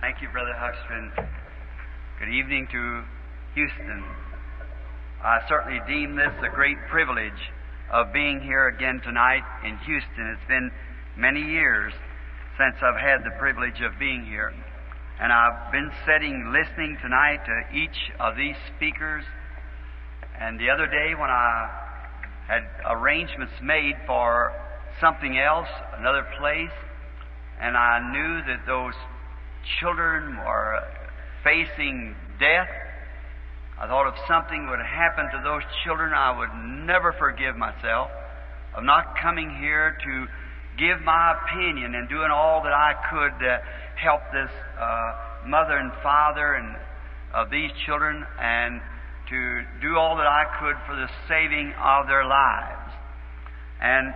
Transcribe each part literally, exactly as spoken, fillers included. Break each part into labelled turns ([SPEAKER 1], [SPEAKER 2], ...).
[SPEAKER 1] Thank you, Brother Huxton. Good evening to Houston. I certainly deem this a great privilege of being here again tonight in Houston. It's been many years since I've had the privilege of being here. And I've been sitting listening tonight to each of these speakers. And the other day when I had arrangements made for something else, another place, and I knew that those children were facing death, I thought if something would happen to those children, I would never forgive myself of not coming here to give my opinion and doing all that I could to help this uh, mother and father and of these children, and to do all that I could for the saving of their lives. And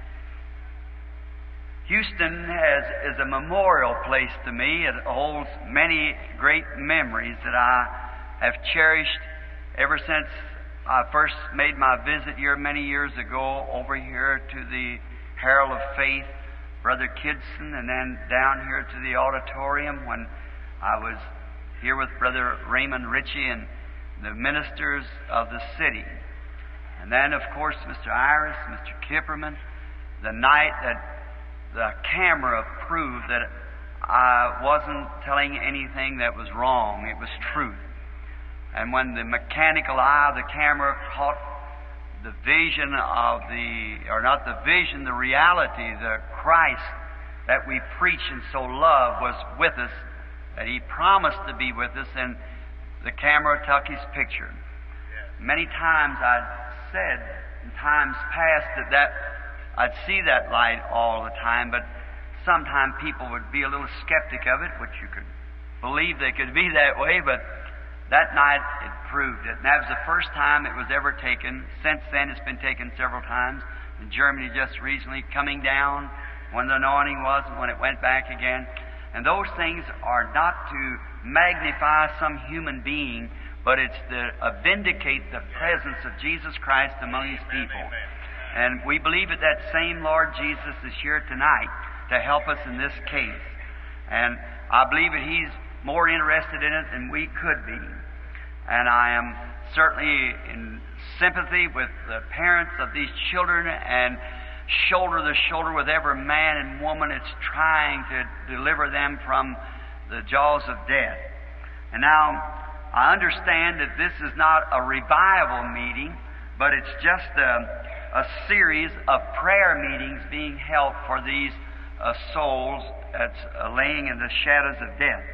[SPEAKER 1] Houston has, is a memorial place to me. It holds many great memories that I have cherished ever since I first made my visit here many years ago over here to the Herald of Faith, Brother Kidson, and then down here to the auditorium when I was here with Brother Raymond Ritchie and the ministers of the city. And then, of course, Mister Iris, Mister Kipperman, the night that the camera proved that I wasn't telling anything that was wrong. It was truth. And when the mechanical eye of the camera caught the vision of the, or not the vision, the reality, the Christ that we preach and so love was with us, that He promised to be with us, and the camera took His picture. Many times I'd said in times past that that I'd see that light all the time, but sometimes people would be a little skeptic of it, which you could believe they could be that way, but that night it proved it. And that was the first time it was ever taken. Since then it's been taken several times. In Germany just recently, coming down when the anointing was and when it went back again. And those things are not to magnify some human being, but it's to uh, vindicate the presence of Jesus Christ among His people. And we believe that that same Lord Jesus is here tonight to help us in this case. And I believe that He's more interested in it than we could be. And I am certainly in sympathy with the parents of these children and shoulder to shoulder with every man and woman that's trying to deliver them from the jaws of death. And now, I understand that this is not a revival meeting, but it's just a a series of prayer meetings being held for these uh, souls that's uh, laying in the shadows of death.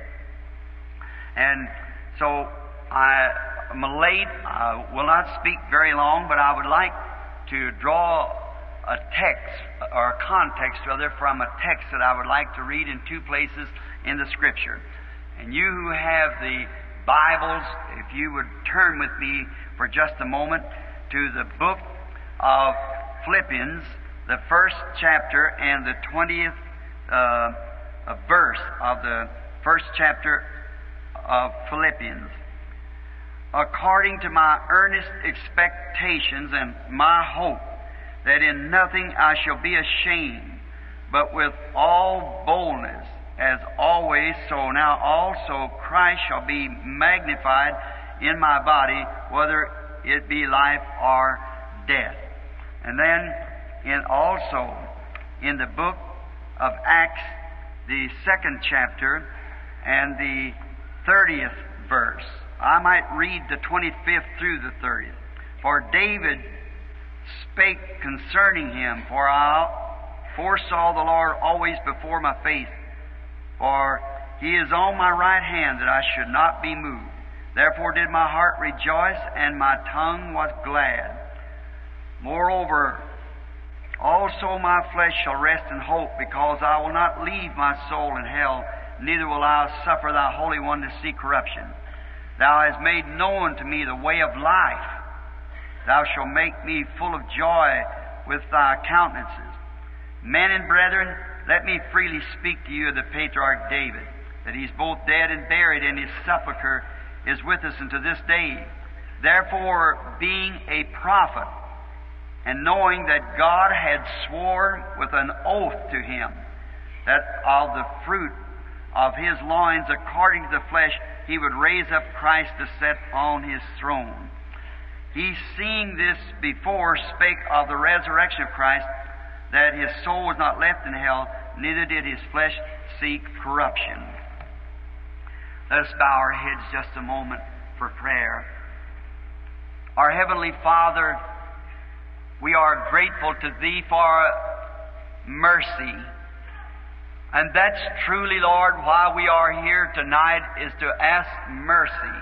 [SPEAKER 1] And so I am late. I will not speak very long, but I would like to draw a text, or a context rather, from a text that I would like to read in two places in the Scripture. And you who have the Bibles, if you would turn with me for just a moment to the book of Philippians, the first chapter and the twentieth uh, verse of the first chapter of Philippians. According to my earnest expectations and my hope that in nothing I shall be ashamed, but with all boldness, as always, so now also Christ shall be magnified in my body, whether it be life or death. And then in also in the book of Acts, the second chapter and the thirtieth verse. I might read the twenty-fifth through the thirtieth. For David spake concerning him, for I foresaw the Lord always before my face, for He is on my right hand, that I should not be moved. Therefore did my heart rejoice, and my tongue was glad. Moreover, also my flesh shall rest in hope, because I will not leave my soul in hell, neither will I suffer Thy Holy One to see corruption. Thou hast made known to me the way of life. Thou shalt make me full of joy with Thy countenances. Men and brethren, let me freely speak to you of the patriarch David, that he's both dead and buried, and his sepulchre is with us unto this day. Therefore, being a prophet, and knowing that God had sworn with an oath to him, that of the fruit of his loins according to the flesh, he would raise up Christ to sit on his throne. He, seeing this before, spake of the resurrection of Christ, that his soul was not left in hell, neither did his flesh seek corruption. Let us bow our heads just a moment for prayer. Our Heavenly Father, we are grateful to Thee for mercy. And that's truly, Lord, why we are here tonight, is to ask mercy.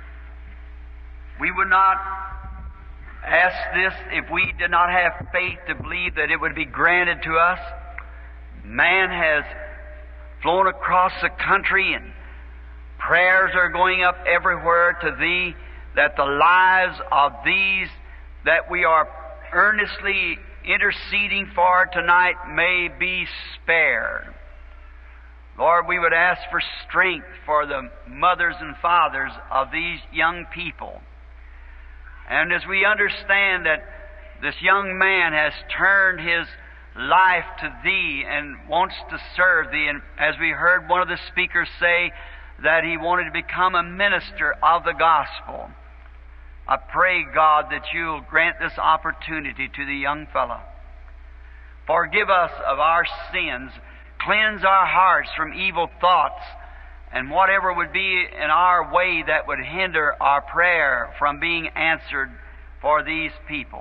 [SPEAKER 1] We would not ask this if we did not have faith to believe that it would be granted to us. Man has flown across the country, and prayers are going up everywhere to Thee, that the lives of these that we are earnestly interceding for tonight may be spared. Lord, we would ask for strength for the mothers and fathers of these young people. And as we understand that this young man has turned his life to Thee and wants to serve Thee, and as we heard one of the speakers say, that he wanted to become a minister of the gospel, I pray, God, that You'll grant this opportunity to the young fellow. Forgive us of our sins. Cleanse our hearts from evil thoughts and whatever would be in our way that would hinder our prayer from being answered for these people.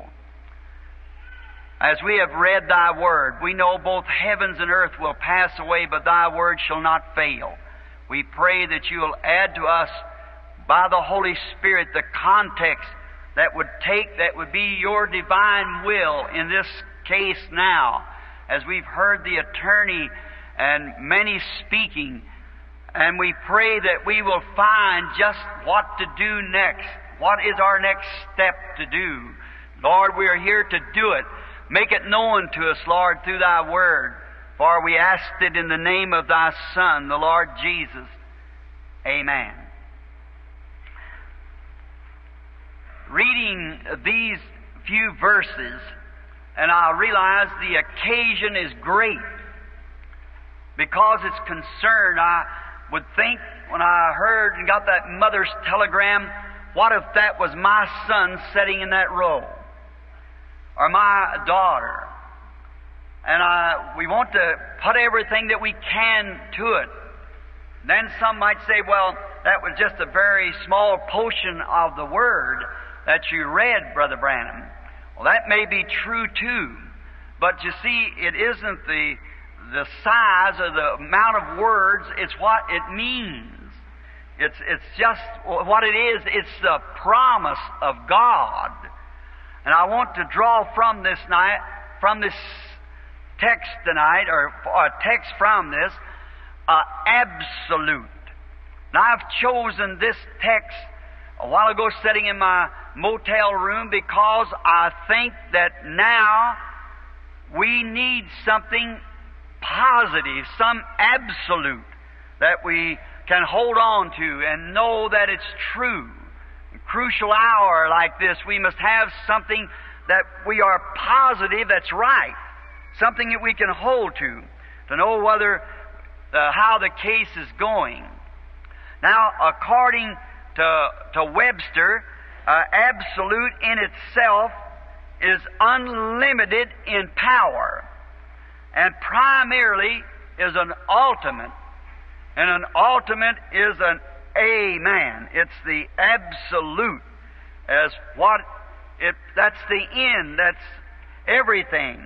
[SPEAKER 1] As we have read Thy Word, we know both heavens and earth will pass away, but Thy Word shall not fail. We pray that You'll add to us by the Holy Spirit the context that would take, that would be Your divine will in this case now, as we've heard the attorney and many speaking, and we pray that we will find just what to do next. What is our next step to do? Lord, we are here to do it. Make it known to us, Lord, through Thy Word. For we asked it in the name of Thy Son, the Lord Jesus. Amen. Reading these few verses, and I realize the occasion is great because it's concerned. I would think when I heard and got that mother's telegram, what if that was my son sitting in that row? Or my daughter? And I, we want to put everything that we can to it. Then some might say, well, that was just a very small portion of the Word that you read, Brother Branham. Well, that may be true too. But you see, it isn't the the size or the amount of words, it's what it means. It's it's just what it is. It's the promise of God. And I want to draw from this night, from this text tonight, or a text from this, uh, absolute. Now, I've chosen this text a while ago sitting in my motel room because I think that now we need something positive, some absolute that we can hold on to and know that it's true. In a crucial hour like this, we must have something that we are positive that's right, something that we can hold to, to know whether uh, how the case is going. Now, according to, to Webster, uh, absolute in itself is unlimited in power, and primarily is an ultimate, and an ultimate is an amen. It's the absolute as what it, that's the end, that's everything.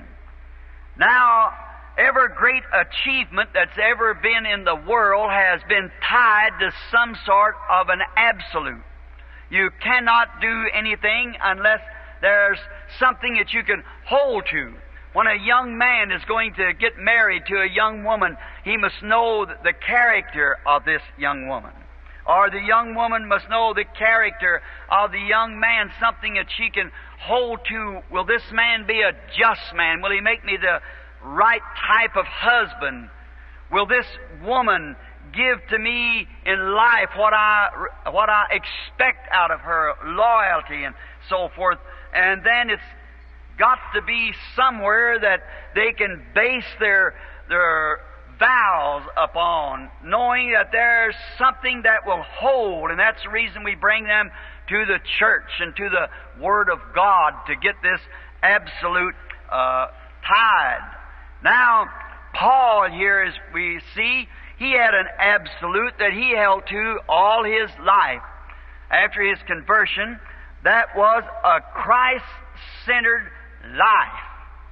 [SPEAKER 1] Now, every great achievement that's ever been in the world has been tied to some sort of an absolute. You cannot do anything unless there's something that you can hold to. When a young man is going to get married to a young woman, he must know the character of this young woman. Or the young woman must know the character of the young man, something that she can hold to. Will this man be a just man? Will he make me the right type of husband? Will this woman give to me in life what I what I expect out of her, loyalty and so forth? And then it's got to be somewhere that they can base their their vows upon, knowing that there's something that will hold, and that's the reason we bring them to the church and to the Word of God to get this absolute uh, tithe. Now, Paul here, as we see, he had an absolute that he held to all his life. After his conversion, that was a Christ-centered life.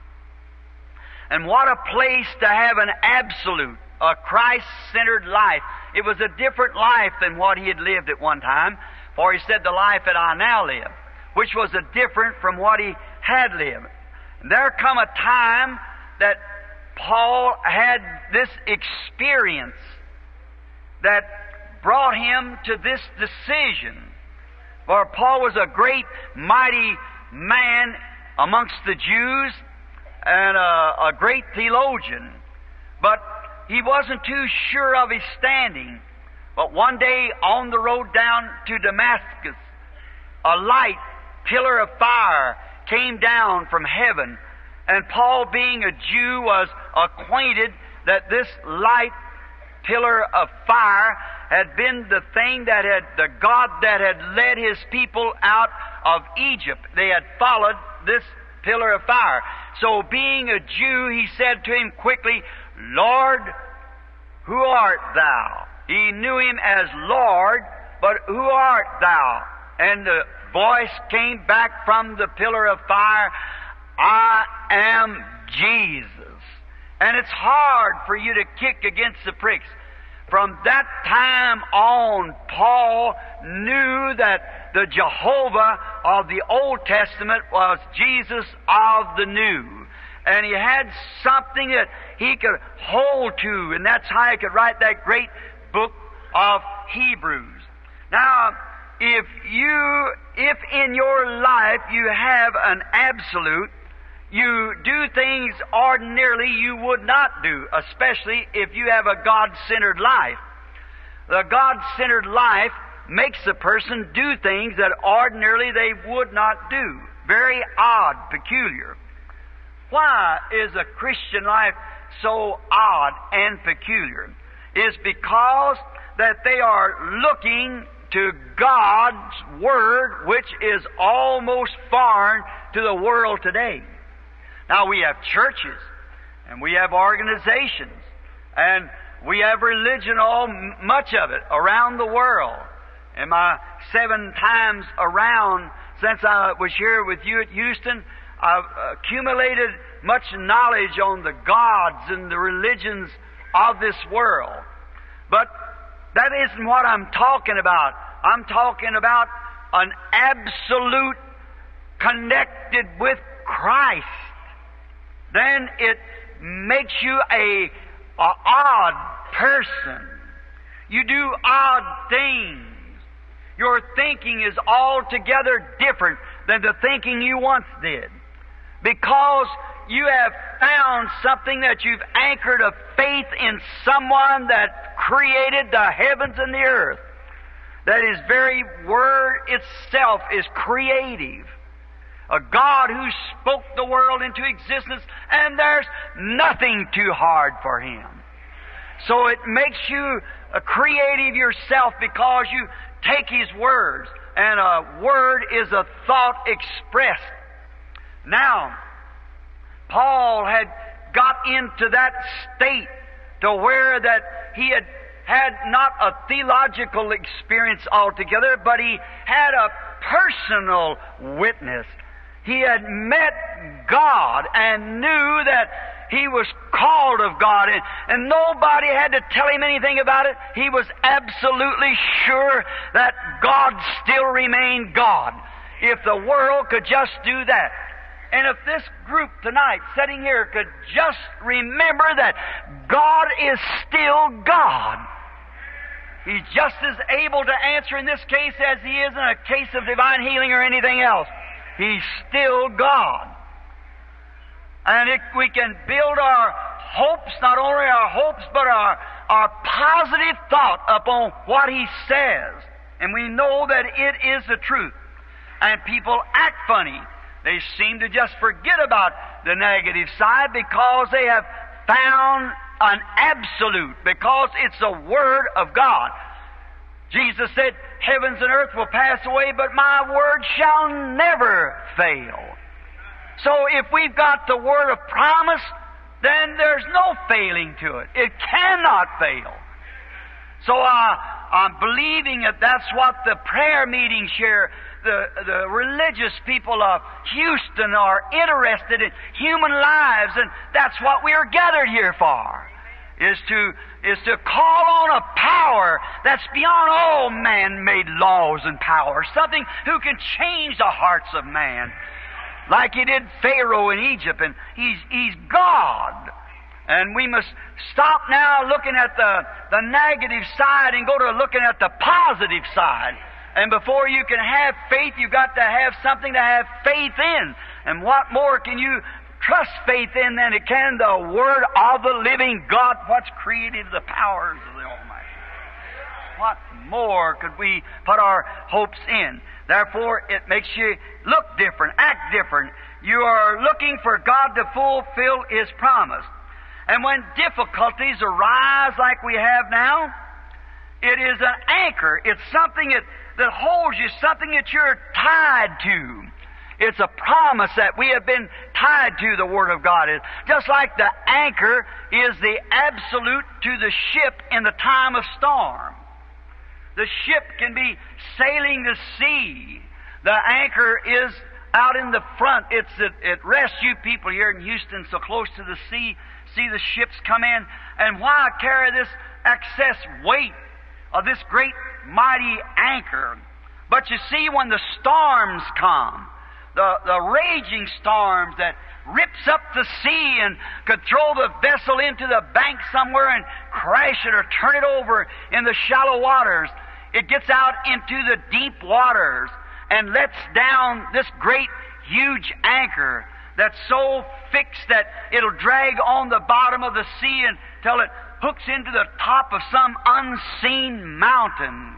[SPEAKER 1] And what a place to have an absolute, a Christ-centered life. It was a different life than what he had lived at one time, for he said, the life that I now live, which was a different from what he had lived. And there come a time that Paul had this experience that brought him to this decision. For Paul was a great, mighty man amongst the Jews and a, a great theologian. But he wasn't too sure of his standing. But one day on the road down to Damascus, a light pillar of fire came down from heaven. And Paul, being a Jew, was acquainted that this light pillar of fire had been the thing that had, the God that had led his people out of Egypt. They had followed this pillar of fire. So being a Jew, he said to him quickly, Lord, who art thou? He knew him as Lord, but who art thou? And the voice came back from the pillar of fire, I am Jesus. And it's hard for you to kick against the pricks. From that time on, Paul knew that the Jehovah of the Old Testament was Jesus of the New. And he had something that he could hold to, and that's how he could write that great book of Hebrews. Now, if you, if in your life you have an absolute, you do things ordinarily you would not do, especially if you have a God-centered life. The God-centered life makes a person do things that ordinarily they would not do. Very odd, peculiar. Why is a Christian life so odd and peculiar? It's because that they are looking to God's Word, which is almost foreign to the world today. Now, we have churches, and we have organizations, and we have religion, all much of it, around the world. In my seven times around since I was here with you at Houston, I've accumulated much knowledge on the gods and the religions of this world. But that isn't what I'm talking about. I'm talking about an absolute connected with Christ. Then it makes you a, a odd person. You do odd things. Your thinking is altogether different than the thinking you once did. Because you have found something that you've anchored a faith in someone that created the heavens and the earth. That His very Word itself is creative. A God who spoke the world into existence, and there's nothing too hard for Him. So it makes you a creative yourself because you take His words, and a word is a thought expressed. Now, Paul had got into that state to where that he had had not a theological experience altogether, but he had a personal witness. He had met God and knew that he was called of God, and, and nobody had to tell him anything about it. He was absolutely sure that God still remained God. If the world could just do that. And if this group tonight sitting here could just remember that God is still God. He's just as able to answer in this case as He is in a case of divine healing or anything else. He's still God. And if we can build our hopes, not only our hopes, but our, our positive thought upon what He says, and we know that it is the truth, and people act funny. They seem to just forget about the negative side because they have found an absolute because it's the Word of God. Jesus said, heavens and earth will pass away, but my word shall never fail. So if we've got the word of promise, then there's no failing to it. It cannot fail. So uh, I'm believing that that's what the prayer meetings here, the, the religious people of Houston are interested in, human lives, and that's what we are gathered here for. Is to is to call on a power that's beyond all man-made laws and powers, something who can change the hearts of man, like He did Pharaoh in Egypt, and he's he's God. And we must stop now looking at the the negative side and go to looking at the positive side. And before you can have faith, you've got to have something to have faith in. And what more can you trust faith in than it can the Word of the living God, what's created the powers of the Almighty. What more could we put our hopes in? Therefore, it makes you look different, act different. You are looking for God to fulfill His promise. And when difficulties arise like we have now, it is an anchor. It's something that, that holds you, something that you're tied to. It's a promise that we have been tied to, the Word of God is. Just like the anchor is the absolute to the ship in the time of storm. The ship can be sailing the sea. The anchor is out in the front. It's it, it rests you people here in Houston so close to the sea. See the ships come in. And why carry this excess weight of this great mighty anchor? But you see, when the storms come, The, the raging storms that rips up the sea and could throw the vessel into the bank somewhere and crash it or turn it over in the shallow waters. It gets out into the deep waters and lets down this great, huge anchor that's so fixed that it'll drag on the bottom of the sea until it hooks into the top of some unseen mountain.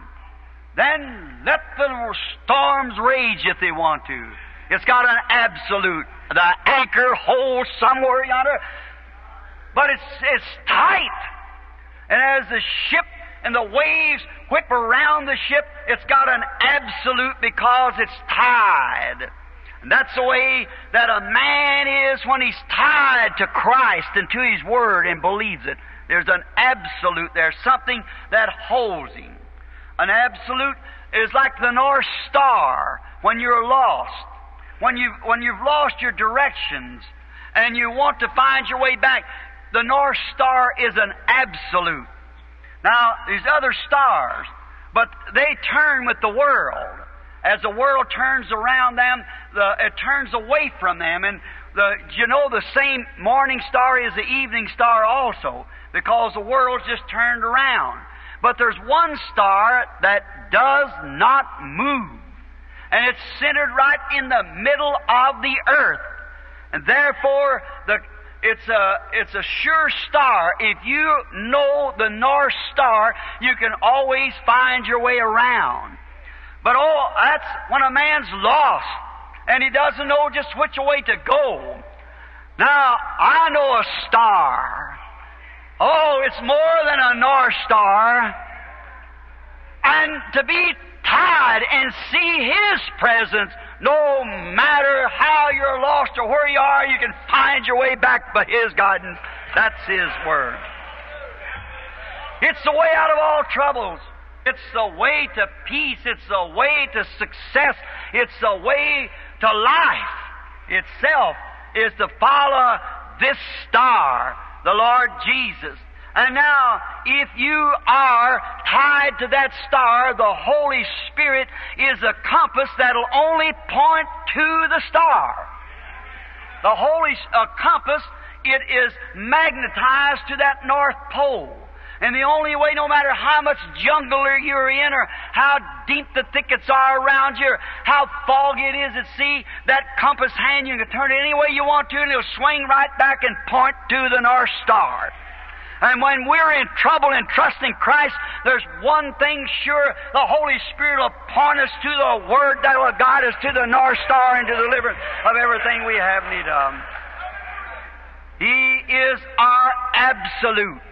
[SPEAKER 1] Then let the storms rage if they want to. It's got an absolute. The anchor holds somewhere yonder, but it's it's tight. And as the ship and the waves whip around the ship, it's got an absolute because it's tied. And that's the way that a man is when he's tied to Christ and to His Word and believes it. There's an absolute. There's something that holds him. An absolute is like the North Star when you're lost. When you've, when you've lost your directions and you want to find your way back, the North Star is an absolute. Now, there's other stars, but they turn with the world. As the world turns around them, the, it turns away from them. And the, you know, the same morning star is the evening star also, because the world's just turned around. But there's one star that does not move. And it's centered right in the middle of the earth. And therefore, the, it's a, it's a sure star. If you know the North Star, you can always find your way around. But oh, that's when a man's lost and he doesn't know just which way to go. Now, I know a star. Oh, it's more than a North Star. And to be tied and see His presence, no matter how you're lost or where you are, you can find your way back by His guidance. That's His Word. It's the way out of all troubles. It's the way to peace. It's the way to success. It's the way to life itself, is to follow this star, the Lord Jesus. And now, if you are tied to that star, the Holy Spirit is a compass that'll only point to the star. The Holy uh, compass, it is magnetized to that North Pole. And the only way, no matter how much jungle you're in, or how deep the thickets are around you, or how foggy it is at sea, that compass hand, you can turn it any way you want to, and it'll swing right back and point to the North Star. And when we're in trouble and trusting Christ, there's one thing sure, the Holy Spirit will point us to the Word that will guide us to the North Star and to the deliverance of everything we have need of. He is our absolute.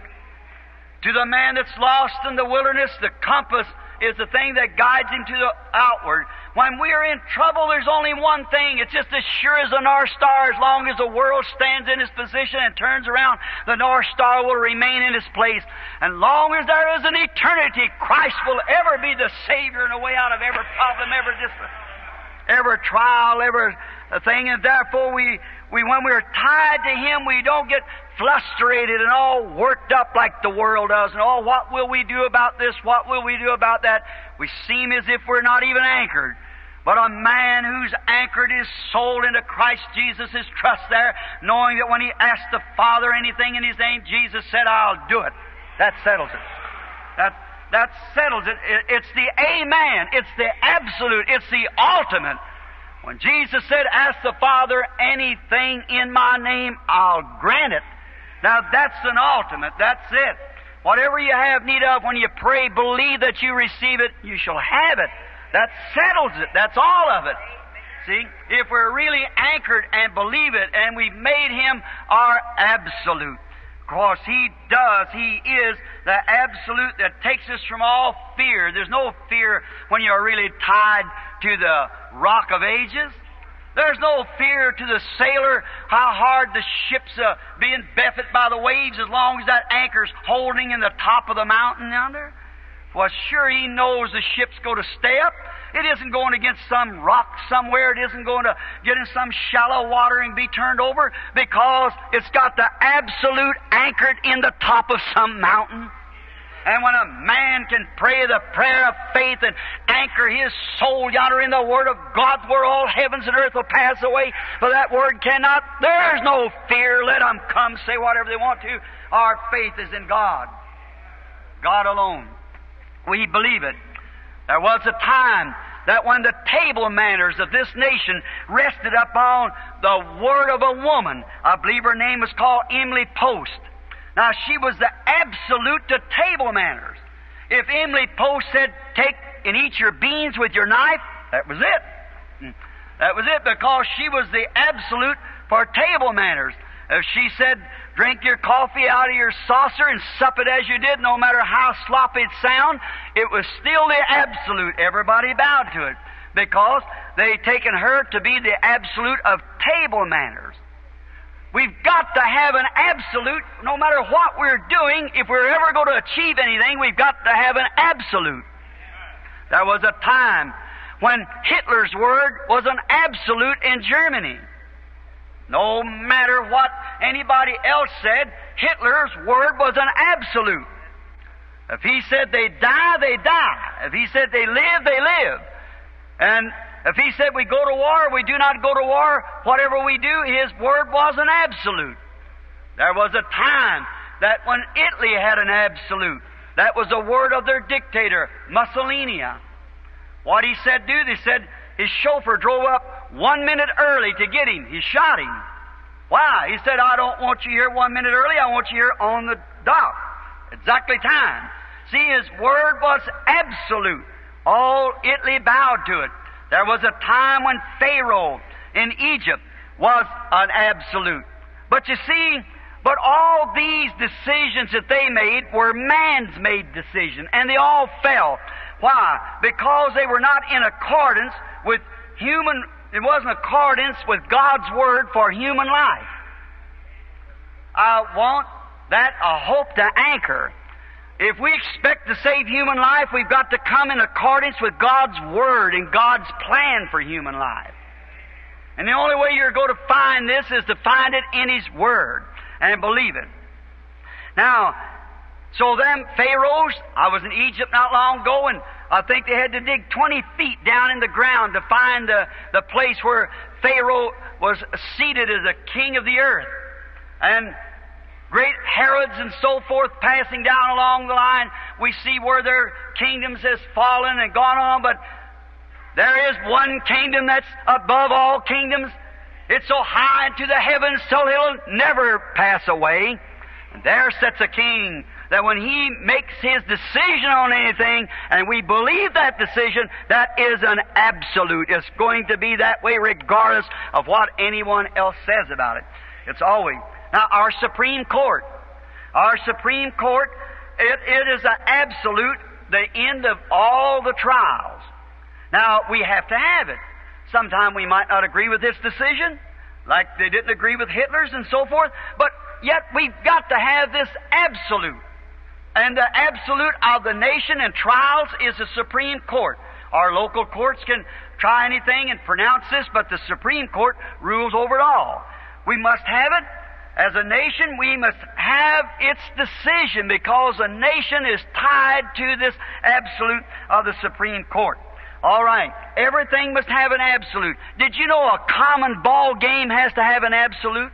[SPEAKER 1] To the man that's lost in the wilderness, the compass is the thing that guides him to the outward. When we are in trouble, there's only one thing. It's just as sure as the North Star. As long as the world stands in its position and turns around, the North Star will remain in its place. And long as there is an eternity, Christ will ever be the Savior and a way out of every problem, every dis- every trial, every thing. And therefore, we, we when we're tied to Him, we don't get frustrated and all worked up like the world does. And oh, what will we do about this? What will we do about that? We seem as if we're not even anchored. But a man who's anchored his soul into Christ Jesus, his trust there, knowing that when he asked the Father anything in His name, Jesus said, I'll do it. That settles it. That, that settles it. it. It's the amen. It's the absolute. It's the ultimate. When Jesus said, ask the Father anything in my name, I'll grant it. Now that's an ultimate. That's it. Whatever you have need of when you pray, believe that you receive it, you shall have it. That settles it. That's all of it. See, if we're really anchored and believe it, and we've made Him our absolute. Of course, He does. He is the absolute that takes us from all fear. There's no fear when you're really tied to the rock of ages. There's no fear to the sailor how hard the ship's uh, being buffeted by the waves as long as that anchor's holding in the top of the mountain yonder. Well, sure, he knows the ship's going to stay up. It isn't going against some rock somewhere. It isn't going to get in some shallow water and be turned over, because it's got the absolute anchored in the top of some mountain. And when a man can pray the prayer of faith and anchor his soul yonder in the Word of God, where all heavens and earth will pass away, but that Word cannot, there's no fear. Let them come, say whatever they want to. Our faith is in God. God alone. We believe it. There was a time that when the table manners of this nation rested upon the word of a woman, I believe her name was called Emily Post. Now, she was the absolute to table manners. If Emily Post said, take and eat your beans with your knife, that was it. That was it, because she was the absolute for table manners. If she said, drink your coffee out of your saucer and sup it as you did, no matter how sloppy it sound, it was still the absolute. Everybody bowed to it, because they taken her to be the absolute of table manners. We've got to have an absolute, no matter what we're doing. If we're ever going to achieve anything, we've got to have an absolute. There was a time when Hitler's word was an absolute in Germany. No matter what anybody else said, Hitler's word was an absolute. If he said they die, they die. If he said they live, they live. And if he said we go to war, we do not go to war. Whatever we do, his word was an absolute. There was a time that when Italy had an absolute, that was the word of their dictator, Mussolini. What he said do, they said his chauffeur drove up one minute early to get him. He shot him. Why? He said, I don't want you here one minute early. I want you here on the dot. Exactly time. See, his word was absolute. All Italy bowed to it. There was a time when Pharaoh in Egypt was an absolute. But you see, but all these decisions that they made were man's made decisions, and they all fell. Why? Because they were not in accordance with human, it wasn't accordance with God's Word for human life. I want that a hope to anchor. If we expect to save human life, we've got to come in accordance with God's Word and God's plan for human life. And the only way you're going to find this is to find it in His Word and believe it. Now, so them pharaohs, I was in Egypt not long ago, and I think they had to dig twenty feet down in the ground to find the, the place where Pharaoh was seated as a king of the earth. And great Herods and so forth passing down along the line, we see where their kingdoms has fallen and gone on, but there is one kingdom that's above all kingdoms. It's so high into the heavens till He'll never pass away. And there sits a king that when He makes His decision on anything, and we believe that decision, that is an absolute. It's going to be that way regardless of what anyone else says about it. It's always. Now, our Supreme Court, our Supreme Court, it, it is an absolute, the end of all the trials. Now, we have to have it. Sometime we might not agree with this decision, like they didn't agree with Hitler's and so forth, but yet we've got to have this absolute. And the absolute of the nation and trials is the Supreme Court. Our local courts can try anything and pronounce this, but the Supreme Court rules over it all. We must have it. As a nation, we must have its decision because a nation is tied to this absolute of the Supreme Court. All right. Everything must have an absolute. Did you know a common ball game has to have an absolute?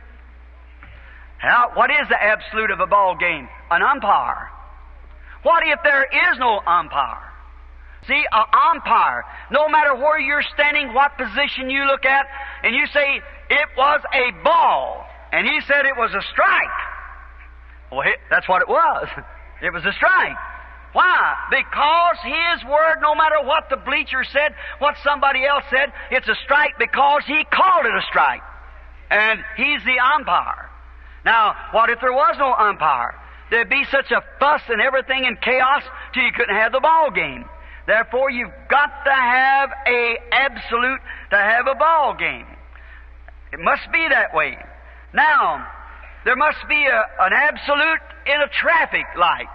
[SPEAKER 1] Now, what is the absolute of a ball game? An umpire. What if there is no umpire? See, an umpire, no matter where you're standing, what position you look at, and you say, it was a ball, and he said it was a strike. Well, that's what it was. It was a strike. Why? Because his word, no matter what the bleacher said, what somebody else said, it's a strike because he called it a strike. And he's the umpire. Now, what if there was no umpire? There'd be such a fuss and everything and chaos till you couldn't have the ball game. Therefore, you've got to have a absolute to have a ball game. It must be that way. Now, there must be a, an absolute in a traffic light.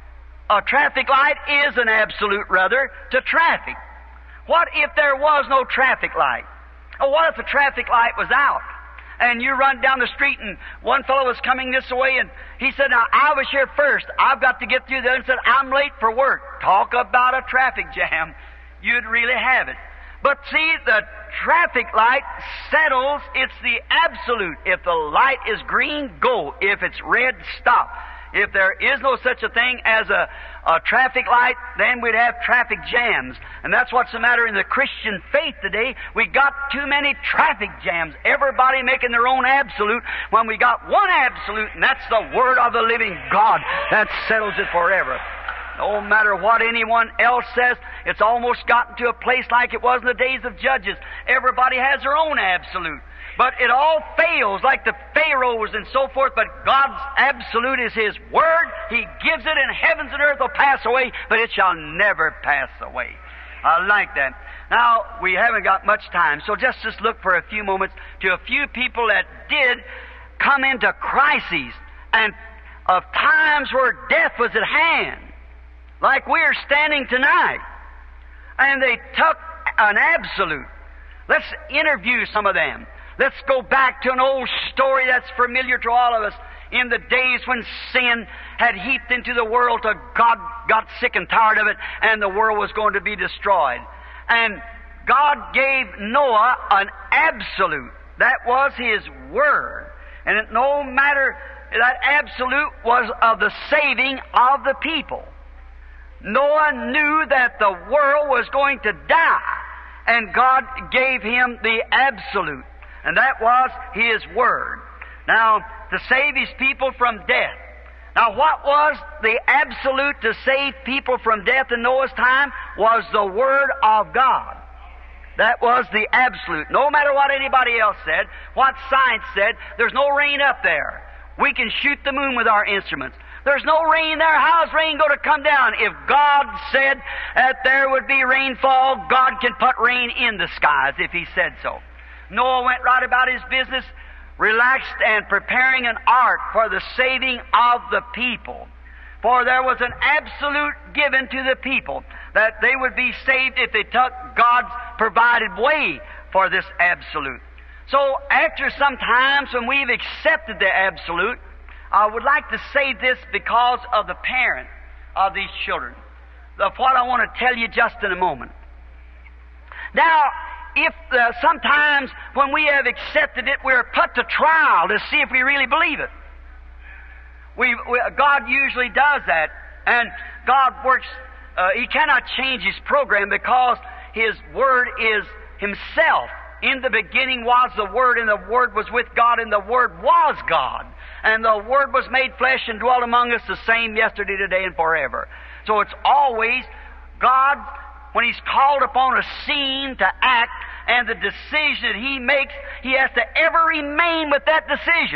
[SPEAKER 1] A traffic light is an absolute, rather, to traffic. What if there was no traffic light? Or what if the traffic light was out? And you run down the street and one fellow was coming this way and he said, now, I was here first. I've got to get through there, and said, I'm late for work. Talk about a traffic jam. You'd really have it. But see, the traffic light settles. It's the absolute. If the light is green, go. If it's red, stop. If there is no such a thing as a, a traffic light, then we'd have traffic jams. And that's what's the matter in the Christian faith today. We got too many traffic jams. Everybody making their own absolute when we got one absolute, and that's the Word of the living God. That settles it forever. No matter what anyone else says, it's almost gotten to a place like it was in the days of Judges. Everybody has their own absolute. But it all fails, like the Pharaohs and so forth, but God's absolute is His Word. He gives it, and heavens and earth will pass away, but it shall never pass away. I like that. Now, we haven't got much time, so just, just look for a few moments to a few people that did come into crises and of times where death was at hand, like we're standing tonight. And they took an absolute. Let's interview some of them. Let's go back to an old story that's familiar to all of us. In the days when sin had heaped into the world, till God got sick and tired of it, and the world was going to be destroyed. And God gave Noah an absolute. That was His Word. And it, no matter, that absolute was of the saving of the people. Noah knew that the world was going to die, and God gave him the absolute. And that was His Word. Now, to save His people from death. Now, what was the absolute to save people from death in Noah's time? Was the Word of God. That was the absolute. No matter what anybody else said, what science said, there's no rain up there. We can shoot the moon with our instruments. There's no rain there. How's rain going to come down? If God said that there would be rainfall, God can put rain in the skies if He said so. Noah went right about his business, relaxed and preparing an ark for the saving of the people. For there was an absolute given to the people that they would be saved if they took God's provided way for this absolute. So after some times when we've accepted the absolute, I would like to say this because of the parent of these children, of what I want to tell you just in a moment. Now, if uh, sometimes when we have accepted it, we're put to trial to see if we really believe it. We, we God usually does that, and God works. Uh, he cannot change His program because His Word is Himself. In the beginning was the Word, and the Word was with God, and the Word was God. And the Word was made flesh and dwelt among us, the same yesterday, today, and forever. So it's always God, when He's called upon a scene to act, and the decision that He makes, He has to ever remain with that decision.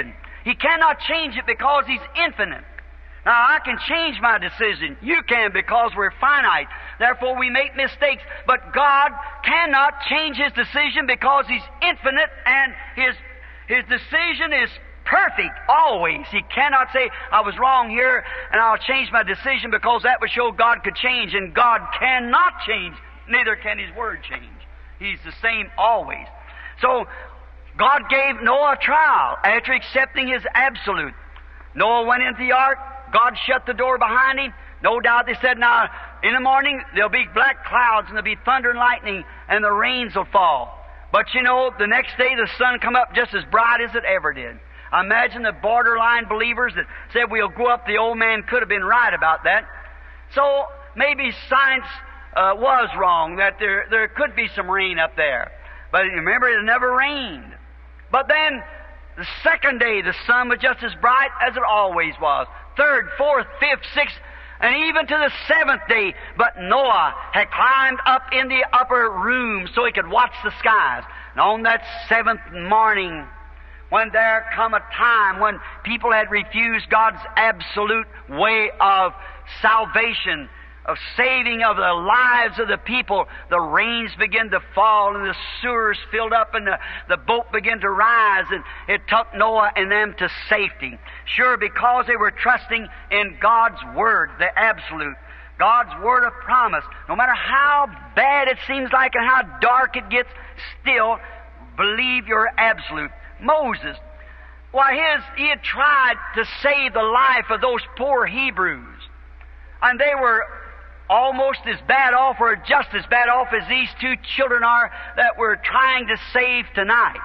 [SPEAKER 1] He cannot change it because He's infinite. Now, I can change my decision. You can, because we're finite. Therefore, we make mistakes. But God cannot change His decision because He's infinite, and His, His decision is perfect always. He cannot say, I was wrong here, and I'll change my decision, because that would show God could change, and God cannot change. Neither can His Word change. He's the same always. So, God gave Noah a trial after accepting His absolute. Noah went into the ark. God shut the door behind him. No doubt they said, now, in the morning, there'll be black clouds, and there'll be thunder and lightning, and the rains will fall. But you know, the next day the sun come up just as bright as it ever did. I imagine the borderline believers that said we'll go up, the old man could have been right about that. So, maybe science uh, was wrong, that there, there could be some rain up there. But remember, it never rained. But then, the second day, the sun was just as bright as it always was. Third, fourth, fifth, sixth, and even to the seventh day. But Noah had climbed up in the upper room so he could watch the skies. And on that seventh morning, when there come a time when people had refused God's absolute way of salvation, of saving of the lives of the people, the rains began to fall, and the sewers filled up, and the, the boat began to rise, and it took Noah and them to safety. Sure, because they were trusting in God's Word, the absolute. God's Word of promise. No matter how bad it seems like and how dark it gets, still believe your absolute. Moses, why his, he had tried to save the life of those poor Hebrews. And they were almost as bad off, or just as bad off, as these two children are that we're trying to save tonight.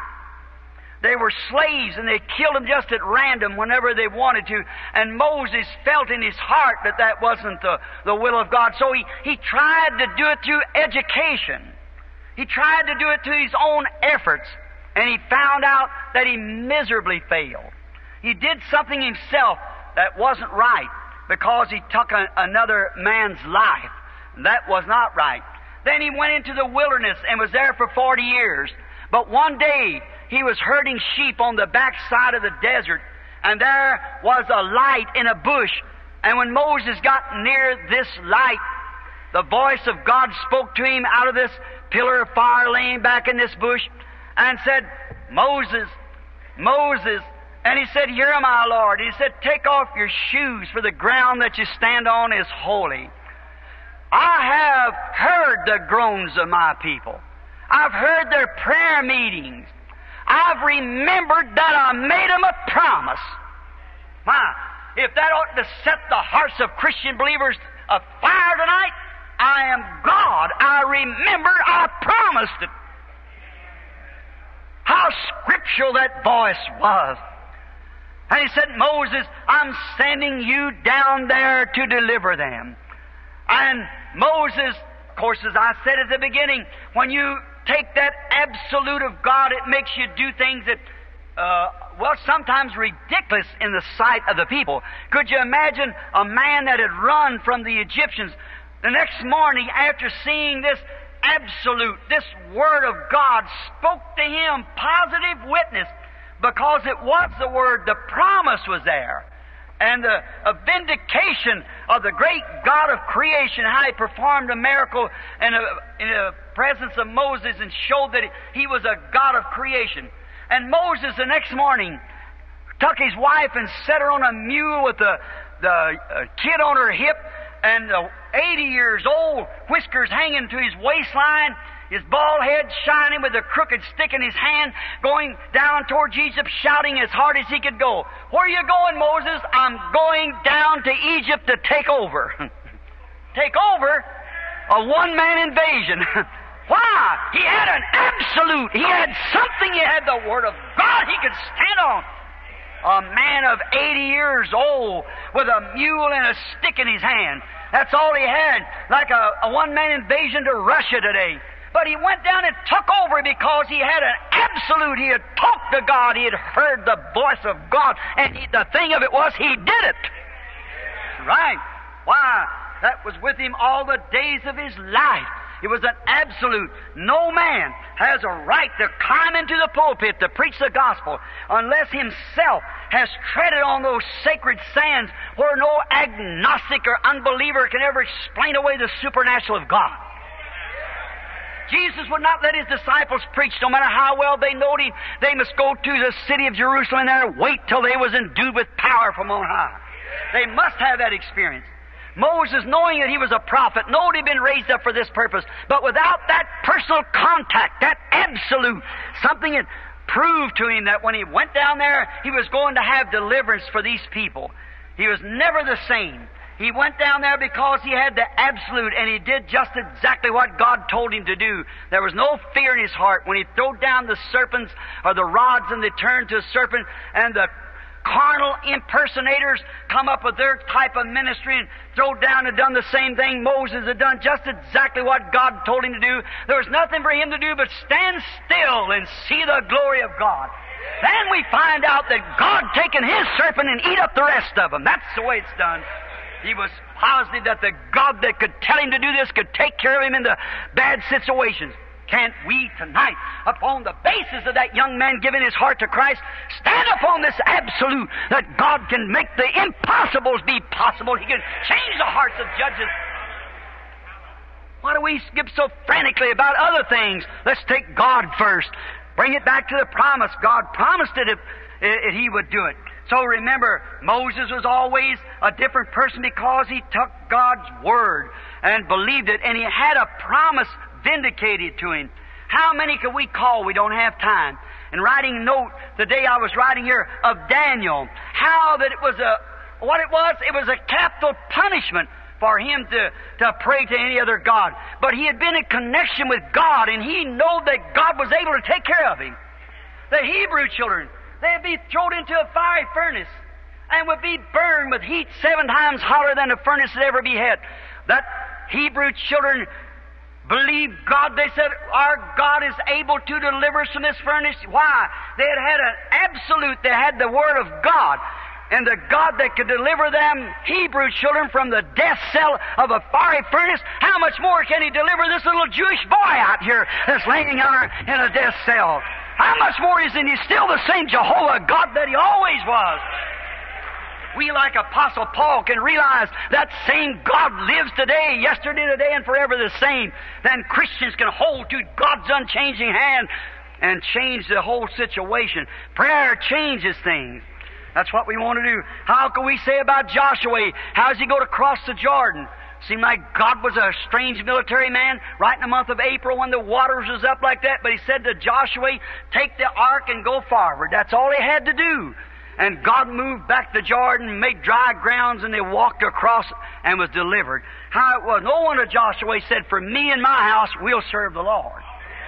[SPEAKER 1] They were slaves, and they killed them just at random whenever they wanted to. And Moses felt in his heart that that wasn't the, the will of God. So he, he tried to do it through education. He tried to do it through his own efforts. And he found out that he miserably failed. He did something himself that wasn't right, because he took a, another man's life. And that was not right. Then he went into the wilderness and was there for forty years. But one day, he was herding sheep on the backside of the desert, and there was a light in a bush. And when Moses got near this light, the voice of God spoke to him out of this pillar of fire laying back in this bush, and said, Moses, Moses. And he said, Here am I, Lord. And he said, Take off your shoes, for the ground that you stand on is holy. I have heard the groans of my people. I've heard their prayer meetings. I've remembered that I made them a promise. My, if that ought to set the hearts of Christian believers afire tonight, I am God. I remembered, I promised it. How scriptural that voice was. And he said, Moses, I'm sending you down there to deliver them. And Moses, of course, as I said at the beginning, when you take that absolute of God, it makes you do things that, uh, well, sometimes ridiculous in the sight of the people. Could you imagine a man that had run from the Egyptians, the next morning after seeing this absolute, this Word of God spoke to him, positive witness, because it was the Word, the promise was there. And the a vindication of the great God of creation, how He performed a miracle in, a, in the presence of Moses and showed that He was a God of creation. And Moses the next morning took his wife and set her on a mule with the, the uh, kid on her hip, and uh, eighty years old, whiskers hanging to his waistline, his bald head shining with a crooked stick in his hand, going down towards Egypt, shouting as hard as he could go. Where are you going, Moses? I'm going down to Egypt to take over. Take over? A one-man invasion. Why? He had an absolute. He had something. He had the Word of God he could stand on. A man of eighty years old with a mule and a stick in his hand. That's all he had, like a, a one-man invasion to Russia today. But he went down and took over because he had an absolute. He had talked to God. He had heard the voice of God. And he, the thing of it was, he did it. Right. Why? That was with him all the days of his life. It was an absolute. No man has a right to climb into the pulpit to preach the gospel unless himself has treaded on those sacred sands where no agnostic or unbeliever can ever explain away the supernatural of God. Jesus would not let His disciples preach, no matter how well they knowed Him. They must go to the city of Jerusalem and there wait till they was endued with power from on high. They must have that experience. Moses, knowing that he was a prophet, knowed he'd been raised up for this purpose, but without that personal contact, that absolute, something that proved to him that when he went down there, he was going to have deliverance for these people. He was never the same. He went down there because he had the absolute, and he did just exactly what God told him to do. There was no fear in his heart. When he threw down the serpents or the rods and they turned to a serpent, and the carnal impersonators come up with their type of ministry and throw down and done the same thing. Moses had done just exactly what God told him to do. There was nothing for him to do but stand still and see the glory of God. Then we find out that God taken His serpent and eat up the rest of them. That's the way it's done. He was positive that the God that could tell him to do this could take care of him in the bad situations. Can't we tonight, upon the basis of that young man giving his heart to Christ, stand upon this absolute that God can make the impossibles be possible? He can change the hearts of judges. Why do we skip so frantically about other things? Let's take God first. Bring it back to the promise. God promised it if, if He would do it. So remember, Moses was always a different person because he took God's Word and believed it, and he had a promise vindicated to him. How many can we call? We don't have time. And writing a note the day I was writing here of Daniel, how that it was a, what it was, it was a capital punishment for him to, to pray to any other God. But he had been in connection with God, and he knew that God was able to take care of him. The Hebrew children, they'd be thrown into a fiery furnace and would be burned with heat seven times hotter than a furnace had ever be had. That Hebrew children believed God. They said, our God is able to deliver us from this furnace. Why? They had had an absolute, they had the Word of God. And the God that could deliver them Hebrew children from the death cell of a fiery furnace, how much more can He deliver this little Jewish boy out here that's laying out in a death cell? How much more isn't He still the same Jehovah God that He always was? We, like Apostle Paul, can realize that same God lives today, yesterday, today, and forever the same. Then Christians can hold to God's unchanging hand and change the whole situation. Prayer changes things. That's what we want to do. How can we say about Joshua? How does he go to cross the Jordan? Seemed like God was a strange military man right in the month of April when the waters was up like that. But He said to Joshua, take the ark and go forward. That's all he had to do. And God moved back the Jordan, made dry grounds, and they walked across and was delivered. How it was. No wonder Joshua said, for me and my house, we'll serve the Lord.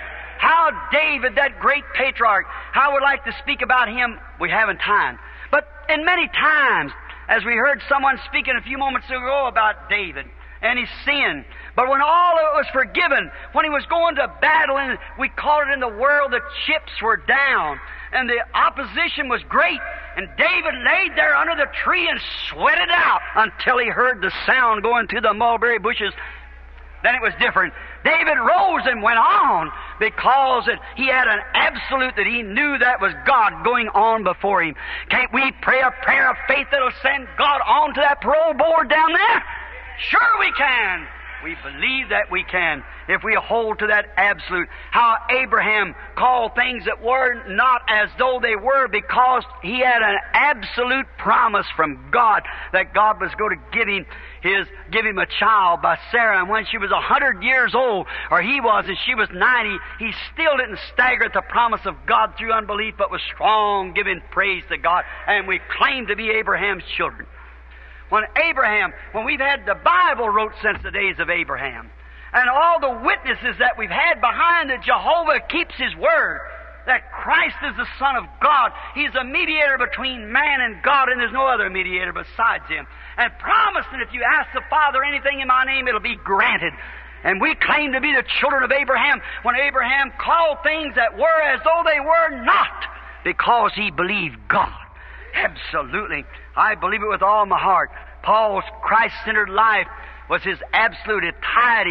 [SPEAKER 1] How David, that great patriarch, how I would like to speak about him. We haven't time. But in many times, as we heard someone speaking a few moments ago about David and his sin, but when all of it was forgiven, when he was going to battle, and we call it in the world, the chips were down, and the opposition was great, and David laid there under the tree and sweated out until he heard the sound going through the mulberry bushes. Then it was different. David rose and went on because it, he had an absolute that he knew that was God going on before him. Can't we pray a prayer of faith that'll send God on to that parole board down there? Sure we can. We believe that we can if we hold to that absolute. How Abraham called things that were not as though they were because he had an absolute promise from God that God was going to give him his give him a child by Sarah. And when she was a hundred years old, or he was, and she was ninety, he still didn't stagger at the promise of God through unbelief, but was strong, giving praise to God. And we claim to be Abraham's children. When Abraham, when we've had the Bible wrote since the days of Abraham, and all the witnesses that we've had behind that Jehovah keeps His word, that Christ is the Son of God, He's a mediator between man and God, and there's no other mediator besides Him, and promised that if you ask the Father anything in my name, it'll be granted. And we claim to be the children of Abraham when Abraham called things that were as though they were not, because he believed God. Absolutely. I believe it with all my heart. Paul's Christ-centered life was his absolute. It tied him.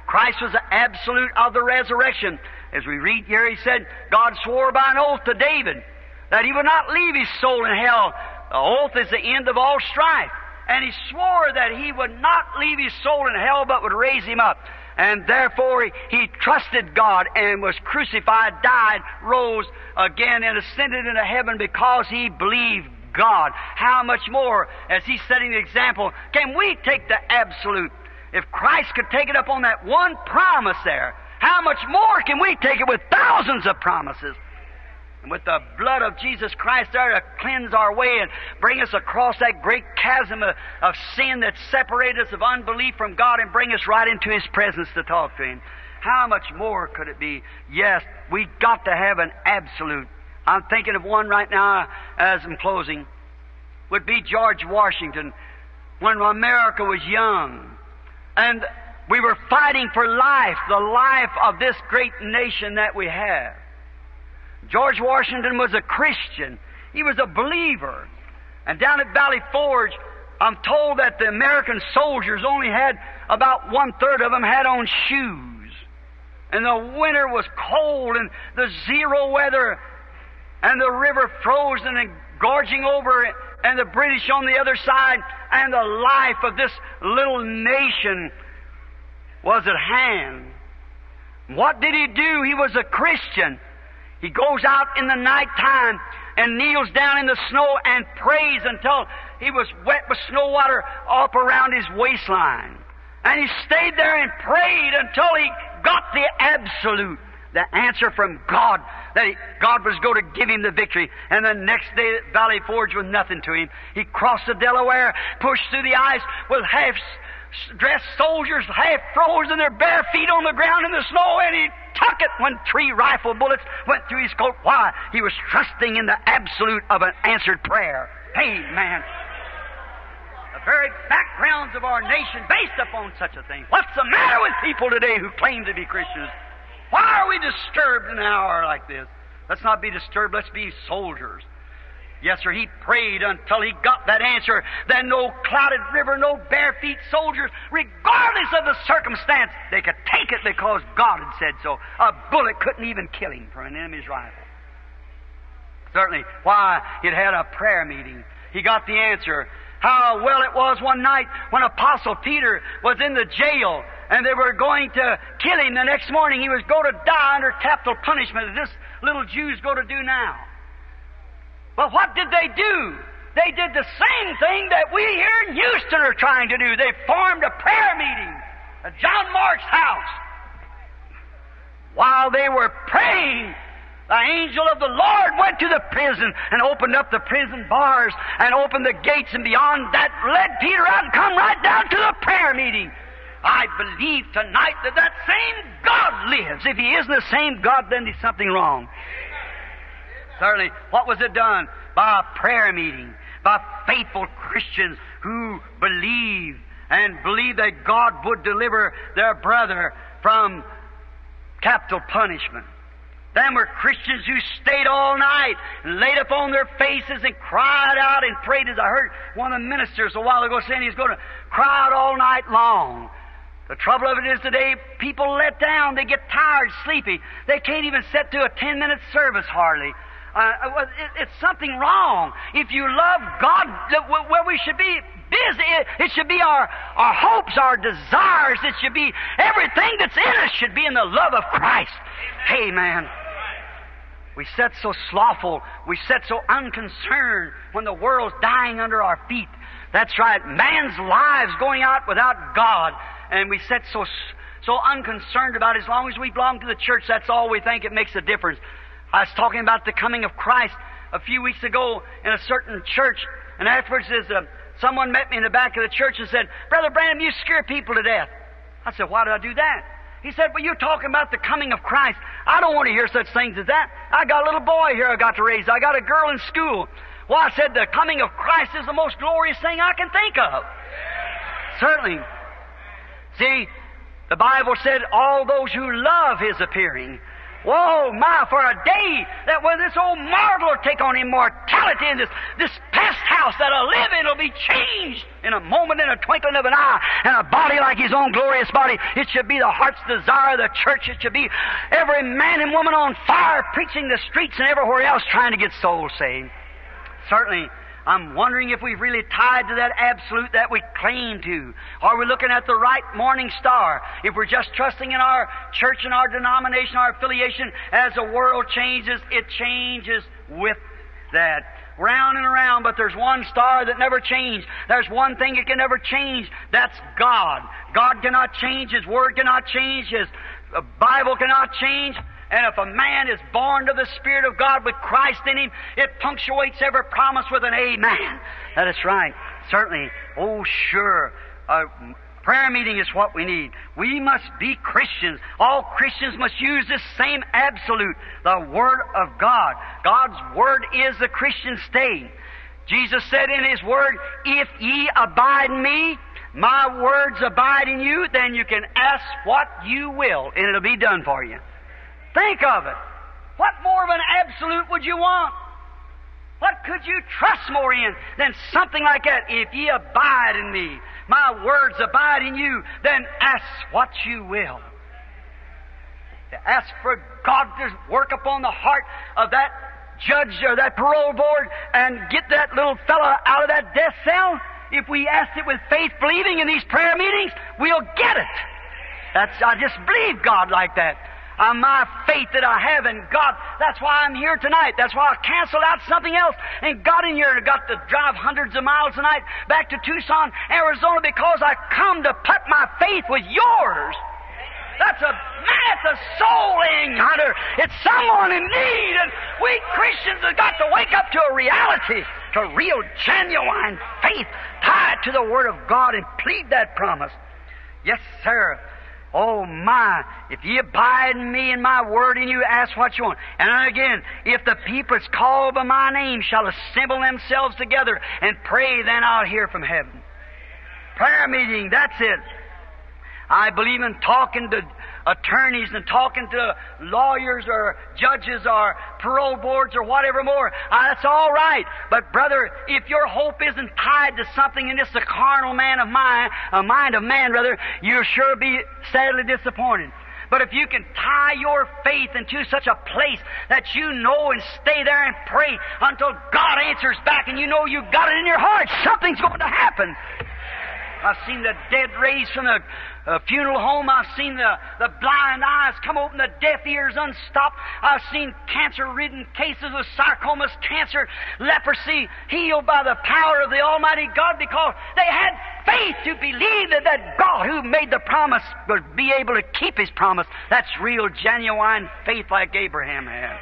[SPEAKER 2] Christ was the absolute of the resurrection. As we read here, he said, God swore by an oath to David that he would not leave his soul in hell. The oath is the end of all strife. And he swore that he would not leave his soul in hell, but would raise him up. And therefore he, he trusted God and was crucified, died, rose again, and ascended into heaven because he believed God. How much more, as he's setting the example, can we take the absolute? If Christ could take it up on that one promise there, how much more can we take it with thousands of promises? And with the blood of Jesus Christ there to cleanse our way and bring us across that great chasm of, of sin that separated us of unbelief from God and bring us right into His presence to talk to Him. How much more could it be? Yes, we got to have an absolute. I'm thinking of one right now as I'm closing. Would be George Washington when America was young. And we were fighting for life, the life of this great nation that we have. George Washington was a Christian. He was a believer. And down at Valley Forge, I'm told that the American soldiers only had about one-third of them had on shoes. And the winter was cold and the zero weather and the river frozen and gorging over it, and the British on the other side, and the life of this little nation was at hand. What did he do? He was a Christian. He goes out in the night time and kneels down in the snow and prays until he was wet with snow water up around his waistline. And he stayed there and prayed until he got the absolute, the answer from God, that he, God was going to give him the victory. And the next day at Valley Forge was nothing to him. He crossed the Delaware, pushed through the ice with half-dressed soldiers, half frozen, their bare feet on the ground in the snow, and he took it when three rifle bullets went through his coat. Why? He was trusting in the absolute of an answered prayer. Amen. The very backgrounds of our nation based upon such a thing. What's the matter with people today who claim to be Christians? Why are we disturbed in an hour like this? Let's not be disturbed. Let's be soldiers. Yes, sir, he prayed until he got that answer. Then no clouded river, no bare feet soldiers, regardless of the circumstance, they could take it because God had said so. A bullet couldn't even kill him from an enemy's rifle. Certainly, why? It had a prayer meeting. He got the answer. How well it was one night when Apostle Peter was in the jail and they were going to kill him. The next morning he was going to die under capital punishment, as this little Jew's going to do now. But what did they do? They did the same thing that we here in Houston are trying to do. They formed a prayer meeting at John Mark's house. While they were praying, the angel of the Lord went to the prison and opened up the prison bars and opened the gates, and beyond that led Peter out and come right down to the prayer meeting. I believe tonight that that same God lives. If He isn't the same God, then there's something wrong. Certainly, what was it done? By a prayer meeting, by faithful Christians who believed and believed that God would deliver their brother from capital punishment. Them were Christians who stayed all night and laid upon their faces and cried out and prayed, as I heard one of the ministers a while ago saying he's going to cry out all night long. The trouble of it is today, people let down. They get tired, sleepy. They can't even sit through a ten-minute service hardly. Uh, it, it's something wrong. If you love God, well, we should be busy. It, it should be our, our hopes, our desires. It should be everything that's in us should be in the love of Christ. Amen. We sit so slothful. We sit so unconcerned when the world's dying under our feet. That's right. Man's lives going out without God. And we sit so, so unconcerned about it. As long as we belong to the church, that's all we think it makes a difference. I was talking about the coming of Christ a few weeks ago in a certain church, and afterwards is, uh, someone met me in the back of the church and said, Brother Branham, you scare people to death. I said, why did I do that? He said, well, you're talking about the coming of Christ. I don't want to hear such things as that. I got a little boy here I got to raise. I got a girl in school. Well, I said, the coming of Christ is the most glorious thing I can think of. Certainly. See, the Bible said, all those who love His appearing. Whoa, my, for a day that when this old mortal will take on immortality and this, this past house that'll live in will be changed in a moment, in a twinkling of an eye, and a body like His own glorious body. It should be the heart's desire of the church. It should be every man and woman on fire preaching the streets and everywhere else trying to get souls saved. Certainly, I'm wondering if we've really tied to that absolute that we claim to. Are we looking at the right morning star? If we're just trusting in our church and our denomination, our affiliation, as the world changes, it changes with that. Round and around, but there's one star that never changed. There's one thing that can never change. That's God. God cannot change. His Word cannot change. His Bible cannot change. And if a man is born of the Spirit of God with Christ in him, it punctuates every promise with an amen. That is right. Certainly. Oh, sure. A prayer meeting is what we need. We must be Christians. All Christians must use this same absolute, the Word of God. God's Word is the Christian stay. Jesus said in His Word, if ye abide in me, my words abide in you, then you can ask what you will, and it'll be done for you. Think of it. What more of an absolute would you want? What could you trust more in than something like that? If ye abide in me, my words abide in you, then ask what you will. To ask for God to work upon the heart of that judge or that parole board and get that little fella out of that death cell. If we ask it with faith, believing in these prayer meetings, we'll get it. That's, I just believe God like that. Uh, my faith that I have in God. That's why I'm here tonight. That's why I canceled out something else and got in here and got to drive hundreds of miles tonight back to Tucson, Arizona, because I come to put my faith with yours. That's a man, it's a soul-winning hunter. It's someone in need, and we Christians have got to wake up to a reality, to real, genuine faith tied to the Word of God and plead that promise. Yes, sir. Oh my, if ye abide in me and my word in you, ask what you want. And then again, if the people that's called by my name shall assemble themselves together and pray, then I'll hear from heaven. Prayer meeting, that's it. I believe in talking to attorneys and talking to lawyers or judges or parole boards or whatever more. Uh, that's all right. But brother, if your hope isn't tied to something in just a carnal man of mind, a mind of man, rather, you'll sure be sadly disappointed. But if you can tie your faith into such a place that you know and stay there and pray until God answers back and you know you've got it in your heart, something's going to happen. I've seen the dead raised from the uh, funeral home. I've seen the, the blind eyes come open, the deaf ears unstopped. I've seen cancer-ridden cases of sarcomas, cancer, leprosy healed by the power of the Almighty God because they had faith to believe that that God who made the promise would be able to keep His promise. That's real, genuine faith like Abraham had.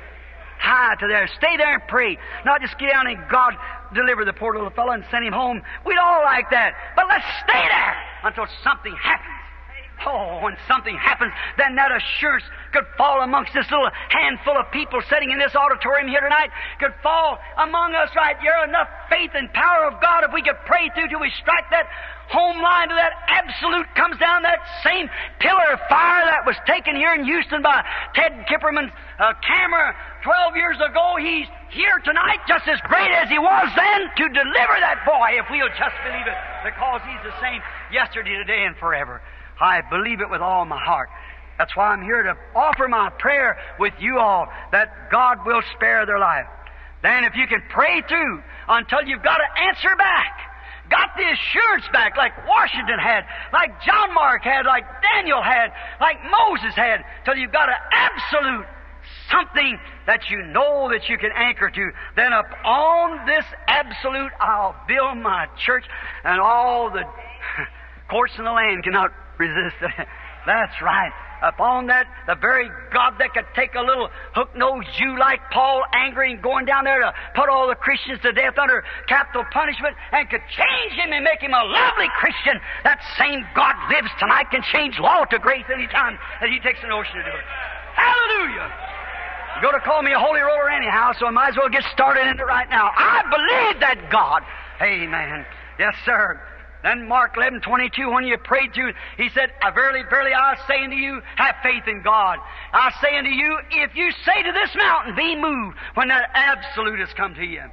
[SPEAKER 2] Tie to there. Stay there and pray. Not just get down and God deliver the poor little fellow and send him home. We'd all like that. But let's stay there until something happens. Oh, when something happens, then that assurance could fall amongst this little handful of people sitting in this auditorium here tonight, could fall among us right here. Enough faith and power of God if we could pray through till we strike that home line to that absolute comes down, that same pillar of fire that was taken here in Houston by Ted Kipperman's uh, camera twelve years ago. He's here tonight just as great as he was then to deliver that boy if we'll just believe it, because He's the same yesterday, today, and forever. I believe it with all my heart. That's why I'm here to offer my prayer with you all that God will spare their life. Then if you can pray through until you've got an answer back, got the assurance back like Washington had, like John Mark had, like Daniel had, like Moses had, till you've got an absolute something that you know that you can anchor to, then upon this absolute I'll build my church, and all the courts in the land cannot resist it. That's right. Upon that, the very God that could take a little hook-nosed Jew like Paul, angry and going down there to put all the Christians to death under capital punishment, and could change him and make him a lovely Christian, that same God lives tonight, can change law to grace any time that He takes a notion to do it. Hallelujah! You're going to call me a holy roller anyhow, so I might as well get started in it right now. I believe that God. Amen. Yes, sir. Then Mark eleven twenty-two, when you prayed through, He said, Verily, verily, I say unto you, have faith in God. I say unto you, if you say to this mountain, be moved, when that absolute has come to you.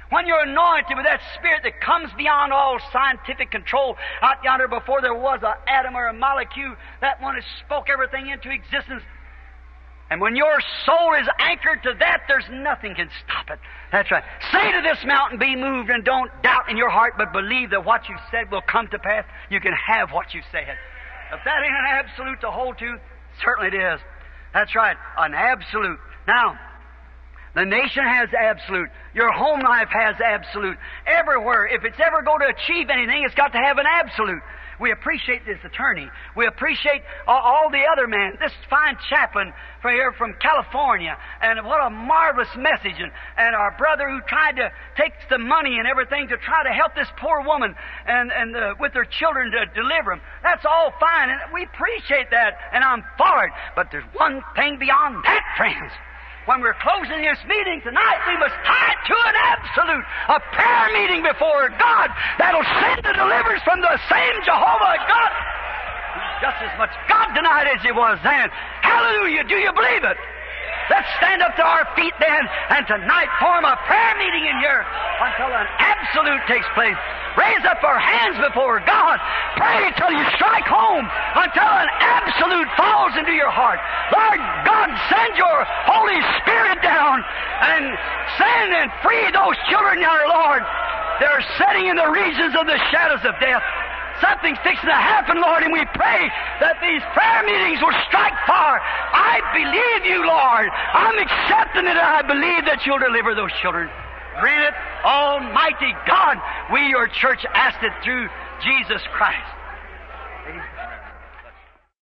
[SPEAKER 2] When you're anointed with that Spirit that comes beyond all scientific control, out yonder before there was an atom or a molecule, that one has spoke everything into existence. And when your soul is anchored to that, there's nothing can stop it. That's right. Say to this mountain, be moved, and don't doubt in your heart, but believe that what you said will come to pass. You can have what you said. If that ain't an absolute to hold to, certainly it is. That's right, an absolute. Now, the nation has absolute. Your home life has absolute. Everywhere, if it's ever going to achieve anything, it's got to have an absolute. We appreciate this attorney. We appreciate all, all the other men. This fine chaplain from here from California. And what a marvelous message. And, and our brother who tried to take the money and everything to try to help this poor woman and, and uh, with her children to deliver them. That's all fine. And we appreciate that. And I'm for it. But there's one thing beyond that, friends. When we're closing this meeting tonight, we must tie it to an absolute, a prayer meeting before God that'll send the deliverance from the same Jehovah God. He's just as much God tonight as He was then. Hallelujah! Do you believe it? Let's stand up to our feet then and tonight form a prayer meeting in here until an absolute takes place. Raise up our hands before God. Pray until you strike home, until an absolute falls into your heart. Lord God, send your Holy Spirit down and send and free those children now, Lord. They're sitting in the regions of the shadows of death. Something's fixing to happen, Lord, and we pray that these prayer meetings will strike far. I believe you, Lord. I'm accepting it, and I believe that you'll deliver those children. Grant it, Almighty God. We, your church, asked it through Jesus Christ.